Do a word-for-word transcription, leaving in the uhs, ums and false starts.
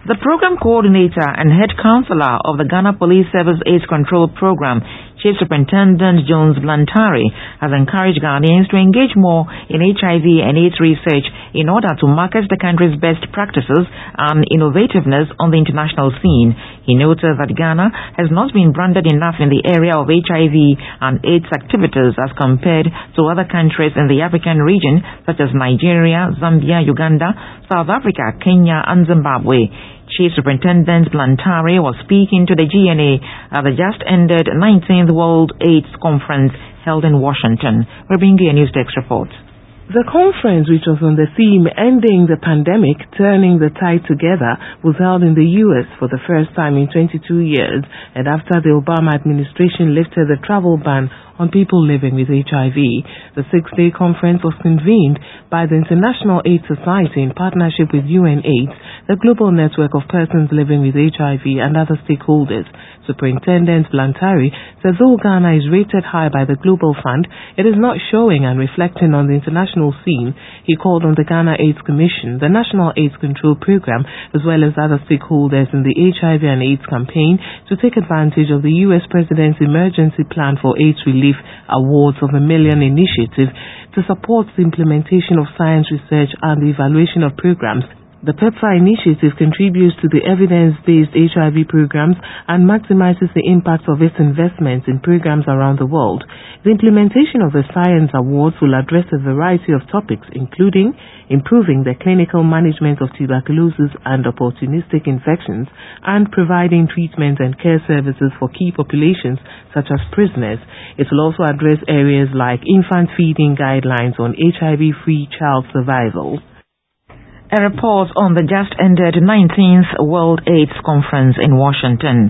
The program coordinator and head counselor of the Ghana Police Service AIDS Control Program, Chief Superintendent Jones Blantari, has encouraged Ghanaians to engage more in H I V and AIDS research in order to market the country's best practices and innovativeness on the international scene. He noted that Ghana has not been branded enough in the area of H I V and AIDS activities as compared to other countries in the African region such as Nigeria, Zambia, Uganda, South Africa, Kenya and Zimbabwe. Chief Superintendent Blantari was speaking to the G N A at the just-ended nineteenth World AIDS Conference held in Washington. We bring you a News Desk report. The conference, which was on the theme Ending the Pandemic, Turning the Tide Together, was held in the U S for the first time in twenty-two years, and after the Obama administration lifted the travel ban on people living with H I V. The six-day conference was convened by the International AIDS Society in partnership with U N AIDS, the global network of persons living with H I V and other stakeholders. Superintendent Blantari says though Ghana is rated high by the Global Fund, it is not showing and reflecting on the international scene. He called on the Ghana AIDS Commission, the National AIDS Control Program, as well as other stakeholders in the H I V and AIDS campaign to take advantage of the U S President's Emergency Plan for AIDS Relief Awards of a Million initiative to support the implementation of science research and the evaluation of programs. The PEPFAR initiative contributes to the evidence-based H I V programs and maximizes the impact of its investments in programs around the world. The implementation of the Science Awards will address a variety of topics, including improving the clinical management of tuberculosis and opportunistic infections, and providing treatment and care services for key populations such as prisoners. It will also address areas like infant feeding guidelines on H I V-free child survival. A report on the just-ended nineteenth World AIDS Conference in Washington.